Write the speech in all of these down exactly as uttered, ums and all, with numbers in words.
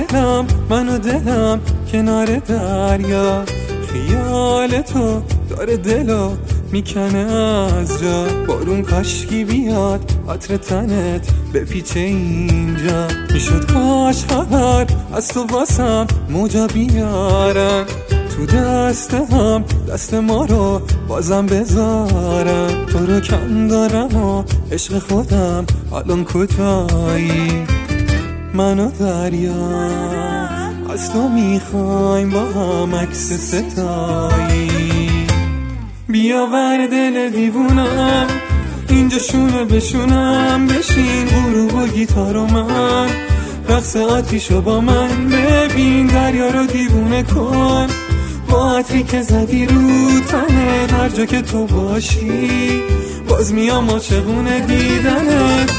دلم من و دلم کنار دریا، خیال تو داره دلو میکنه از جا. بارون کاشکی بیاد عطر تنت بپیچه اینجا، میشد کاش خبر از تو واسم موجا بیارن، تو دست هم دست ما رو بازم بذارن. تو رو کم دارم و عشق خودم الان کجایی؟ من و دریا از تو میخوایم با هم عکس ستایی. بیا ور دل دیوونم اینجا شونه بشونم، بشین غروب و گیتار و من، رقص آتیشو با من ببین، دریا رو دیوونه کن با عطری که زدی رو تنت. هر جا که تو باشی باز میام عاشقونه دیدنت.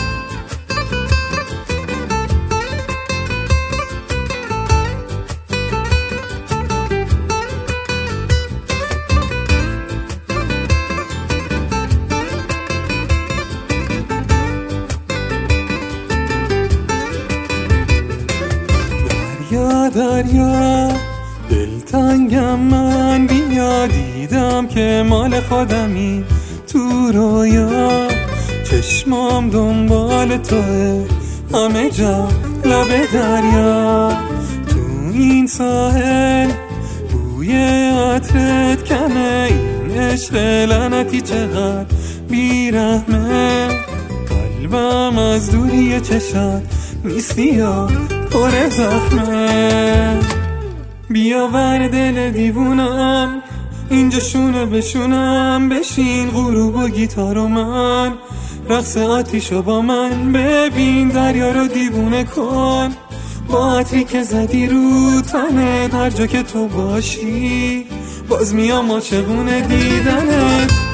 دریا دریا دلتنگم من، بیا دیدم که مال خودمی تو رویا. چشمام دنبال توه همه جا لب دریا، تو این ساحل بوی عطرت کمه، این عشق لعنتی چقدر بیرحمه. قلبم از دوری چشات نیستی یا پر زخمه. بیا ور دل دیوونم اینجا شونه بشونم، بشین غروب و گیتار و من، رقص آتیشو با من ببین، دریا رو دیوونه کن با عطری که زدی رو تنت. هر جا که تو باشی باز میام عاشقونه دیدنت.